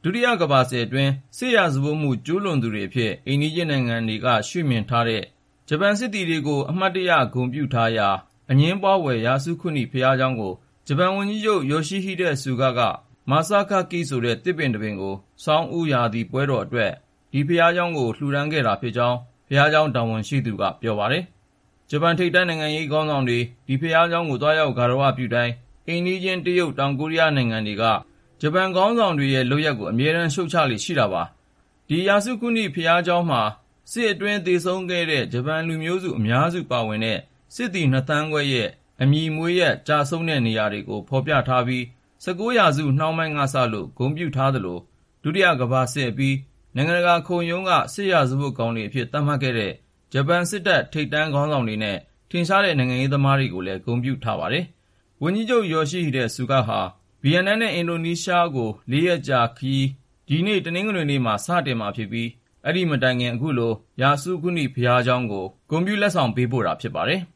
ဒုတိယကမ္ဘာစစ်အတွင်းစစ်ရာဇဝတ်မှုကျူးလွန်သူတွေအဖြစ်အိမ်နီးချင်းနိုင်ငံတွေကရှုမြင်ထားတဲ့ဂျပန်စစ်သည်တွေကိုအမှတ်တရဂုဏ်ပြုထားရာအငြင်းပွားဖွယ်ယာဆုခုနိဘုရားကျောင်းကိုဂျပန်ဝန်ကြီးချုပ် Yoshihide Suga က Masakaki ဆိုတဲ့သစ်ပင်တစ်ပင်ကိုဆောင်းဦးရာသီပွဲတော်အတွက်ဒီဘုရားကျောင်းကိုလှူဒါန်းခဲ့တာဖြစ်ကြောင်းဘုရားကျောင်းတာဝန်ရှိသူကပြောပါတယ်။ဂျပန်ထိပ်တန်းနိုင်ငံရေးခေါင်းဆောင်တွေဒီဘုရားကျောင်းကိုသွားရောက်ဂါရဝပြုတိုင်းအိမ်နီးချင်းတရုတ်တောင်ကိုရီးယားနိုင်ငံတွေကဂျပန်ခေါင်းဆောင်တွေရဲ့လုပ်ရက်ကိုအမြဲတမ်းရှုတ်ချလေ့ရှိတာပါ။ဒီယာဆုခုနိဘုရားကျောင်းမှာစစ်အတွင်းသေဆုံးခဲ့တဲ့ဂျပန်လူမျိုးစုအများစုပါဝင်တဲ့စစ်သည်2 သန်းခွဲရဲ့အမည်မွေးရက်ကြာဆုံးတဲ့နေရာတွေကိုဖော်ပြထားပြီး19ရာစုနှောင်းပိုင်းကစလို့ဂုဏ်ပြုထားသလိုဒုတိယကမ္ဘာစစ်အပြီးနိုင်ငံတကာခုံရုံးကစစ်ရာဇဝတ်ကောင်တွေအဖြစ်သတ်မှတ်ခဲ့တဲ့ဂျပန်စစ်တပ်ထိပ်တန်းခေါင်းဆောင်တွေနဲ့ထင်ရှားတဲ့နိုင်ငံရေးသမားတွေကိုလည်းဂုဏ်ပြုထားပါတယ်။ဝန်ကြီးချုပ် Yoshihide Suga ဟာဗီယက်နမ်နဲ့အင်ဒိုနီးရှားကို4 ရက်ကြာခရီးဒီနေ့တနင်္ဂနွေနေ့မှာစတင်မှာဖြစ်ပြီးအဲ့ဒီမတိုင်ခင်အခုလိုယာဆုခုနိဘုရားကျောင်းကိုဂုဏ်ပြုလက်ဆောင်ပေးပို့တာဖြစ်ပါတယ်။